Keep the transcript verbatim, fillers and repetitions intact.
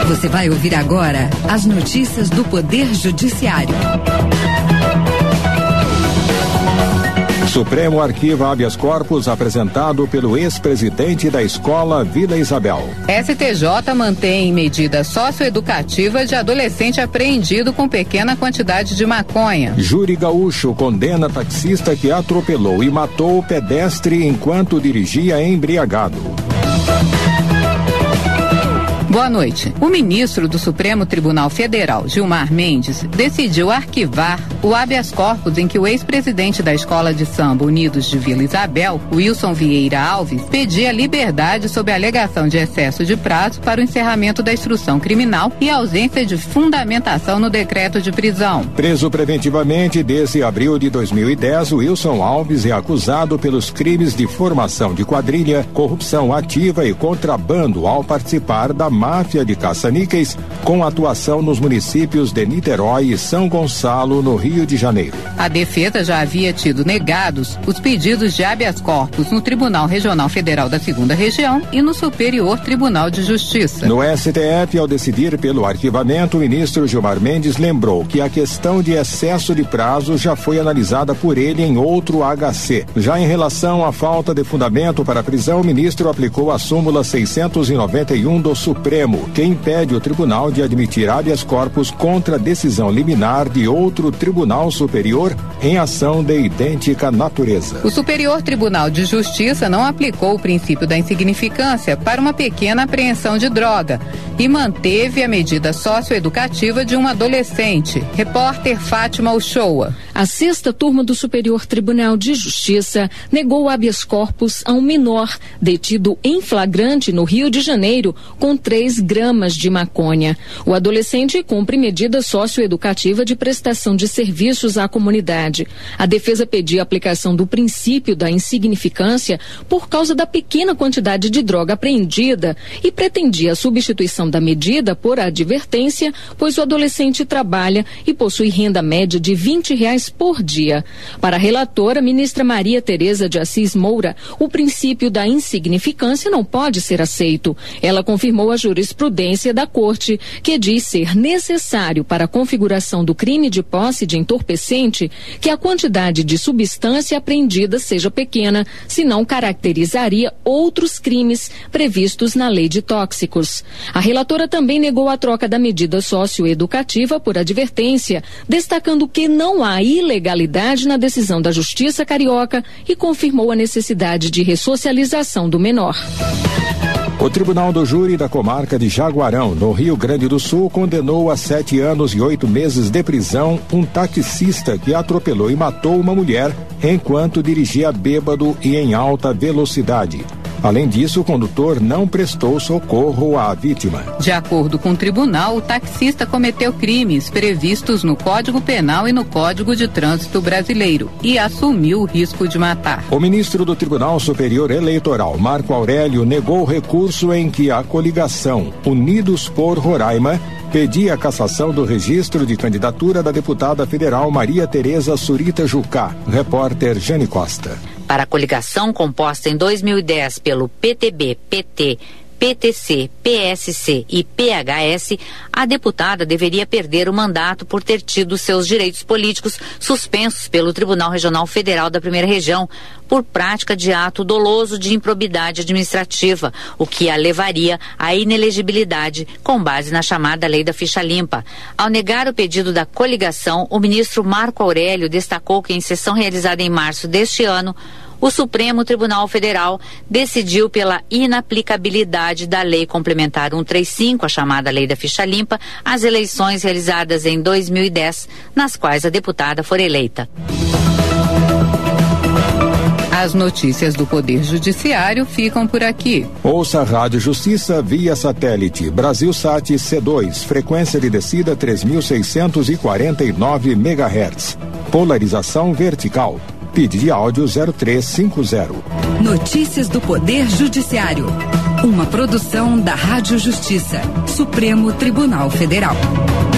Você vai ouvir agora as notícias do Poder Judiciário. Supremo arquiva habeas corpus apresentado pelo ex-presidente da escola Vila Isabel. S T J mantém medida socioeducativa de adolescente apreendido com pequena quantidade de maconha. Júri gaúcho condena taxista que atropelou e matou o pedestre enquanto dirigia embriagado. Boa noite. O ministro do Supremo Tribunal Federal, Gilmar Mendes, decidiu arquivar o habeas corpus em que o ex-presidente da Escola de Samba Unidos de Vila Isabel, Wilson Vieira Alves, pedia liberdade sob a alegação de excesso de prazo para o encerramento da instrução criminal e ausência de fundamentação no decreto de prisão. Preso preventivamente desde abril de dois mil e dez, Wilson Alves é acusado pelos crimes de formação de quadrilha, corrupção ativa e contrabando ao participar da máfia de caça-níqueis, com atuação nos municípios de Niterói e São Gonçalo, no Rio de Janeiro. A defesa já havia tido negados os pedidos de habeas corpus no Tribunal Regional Federal da Segunda Região e no Superior Tribunal de Justiça. No S T F, ao decidir pelo arquivamento, o ministro Gilmar Mendes lembrou que a questão de excesso de prazo já foi analisada por ele em outro H C. Já em relação à falta de fundamento para a prisão, o ministro aplicou a súmula seiscentos e noventa e um do Supremo, que impede o tribunal de admitir habeas corpus contra decisão liminar de outro tribunal superior em ação de idêntica natureza. O Superior Tribunal de Justiça não aplicou o princípio da insignificância para uma pequena apreensão de droga e manteve a medida socioeducativa de um adolescente. Repórter Fátima Uchoa. A sexta turma do Superior Tribunal de Justiça negou habeas corpus a um menor detido em flagrante no Rio de Janeiro com três gramas de maconha. O adolescente cumpre medida socioeducativa de prestação de serviços à comunidade. A defesa pedia a aplicação do princípio da insignificância por causa da pequena quantidade de droga apreendida e pretendia a substituição da medida por advertência, pois o adolescente trabalha e possui renda média de vinte reais por dia. Para a relatora, ministra Maria Tereza de Assis Moura, o princípio da insignificância não pode ser aceito. Ela confirmou a jurisprudência da Corte, que diz ser necessário para a configuração do crime de posse de entorpecente que a quantidade de substância apreendida seja pequena, senão caracterizaria outros crimes previstos na Lei de Tóxicos. A relatora também negou a troca da medida socioeducativa por advertência, destacando que não há ilegalidade na decisão da Justiça Carioca e confirmou a necessidade de ressocialização do menor. O Tribunal do Júri da Comarca de Jaguarão, no Rio Grande do Sul, condenou a sete anos e oito meses de prisão um taxista que atropelou e matou uma mulher enquanto dirigia bêbado e em alta velocidade. Além disso, o condutor não prestou socorro à vítima. De acordo com o tribunal, o taxista cometeu crimes previstos no Código Penal e no Código de Trânsito Brasileiro e assumiu o risco de matar. O ministro do Tribunal Superior Eleitoral, Marco Aurélio, negou o recurso em que a coligação Unidos por Roraima pedia a cassação do registro de candidatura da deputada federal Maria Tereza Surita Jucá. Repórter Jane Costa. Para a coligação composta em dois mil e dez pelo P T B, P T, P T C, P S C e P H S, a deputada deveria perder o mandato por ter tido seus direitos políticos suspensos pelo Tribunal Regional Federal da Primeira Região por prática de ato doloso de improbidade administrativa, o que a levaria à inelegibilidade com base na chamada Lei da Ficha Limpa. Ao negar o pedido da coligação, o ministro Marco Aurélio destacou que em sessão realizada em março deste ano, o Supremo Tribunal Federal decidiu pela inaplicabilidade da Lei Complementar cento e trinta e cinco, a chamada Lei da Ficha Limpa, às eleições realizadas em dois mil e dez, nas quais a deputada for eleita. As notícias do Poder Judiciário ficam por aqui. Ouça a Rádio Justiça via satélite Brasilsat C dois, frequência de descida três mil seiscentos e quarenta e nove megahertz. Polarização vertical. P I D de áudio zero três cinco zero. Notícias do Poder Judiciário. Uma produção da Rádio Justiça, Supremo Tribunal Federal.